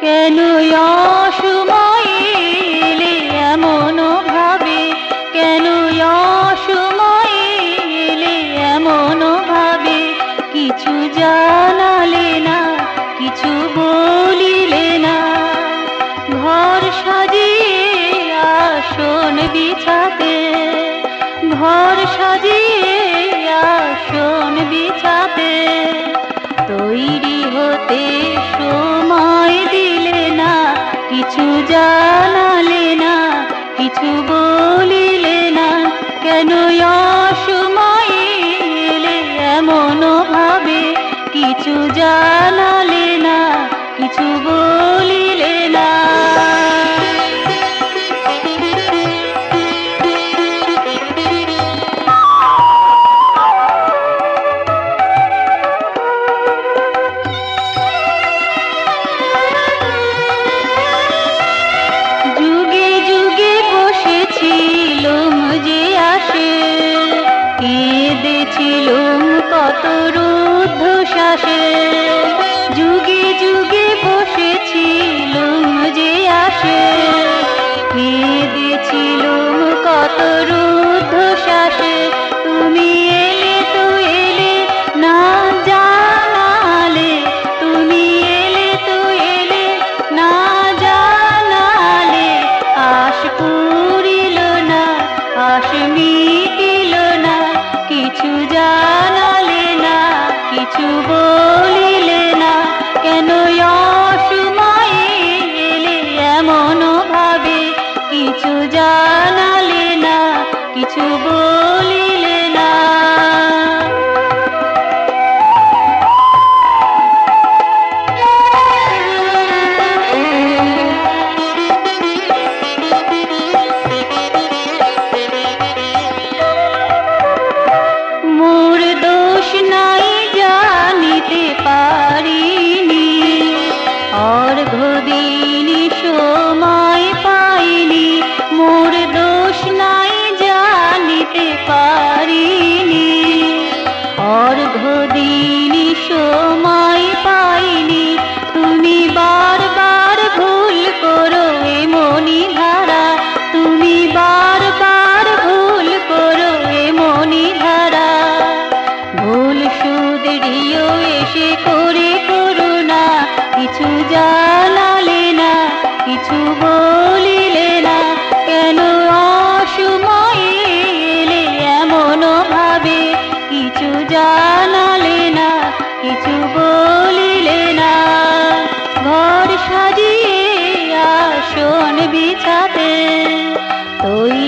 কেন অসময়ে এলে এমন ভাবে, কেন অসময়ে এলে এমন ভাবে, কিছু জানালে না, কিছু বলিলে না। ঘর সাজিয়ে আসন বিছাতে, ঘর সাজিয়ে আসন বিছাতে, তৈরি হতে সময় দিলে না, কিছু জানালে না, কিছু বলিলে না। কেন অসময়ে এলে এমন ভাবে, কিছু জানালে না, কিছু বলিলে না। যুগে যুগে বসেছিলুম যে আসে, কেঁদেছিলুম কত রুদ্ধশ্বাসে। যুগে যুগে বসেছিলুম যে আসে, কেঁদেছিলুম কত রুদ্ধশ্বাসে। তুমি এলে তো এলে না জানালে, তুমি এলে তো এলে না জানালে। আশ পুরিল না, আশ মিটিল না, কিছু জানালে না, কিছু বলিলে না। কেন অসময়ে এলে এমন ভাবে, কিছু জানালে না, কিছু বলিলে না। মোর দোষ নাই জানিতে পারিনি, অর্ঘ্যদিন সময় পাইনি। মোর দোষ নাই জানিতে পারিনি, অর্ঘ্যদিন সময় পাইনি। তুমি বারবার ভুল করো এমনি ধারা, তুমি বারবার ভুল করো এমনি ধারা। ভুল শুধরিও এসে করে করুণা, কিছু জানালে না, কিছু বলিলে না। কেন অসময়ে এলে এমন ভাবে, কিছু জানালে না, কিছু বলিলে না। ঘর সাজিয়ে আসন বিছাতে,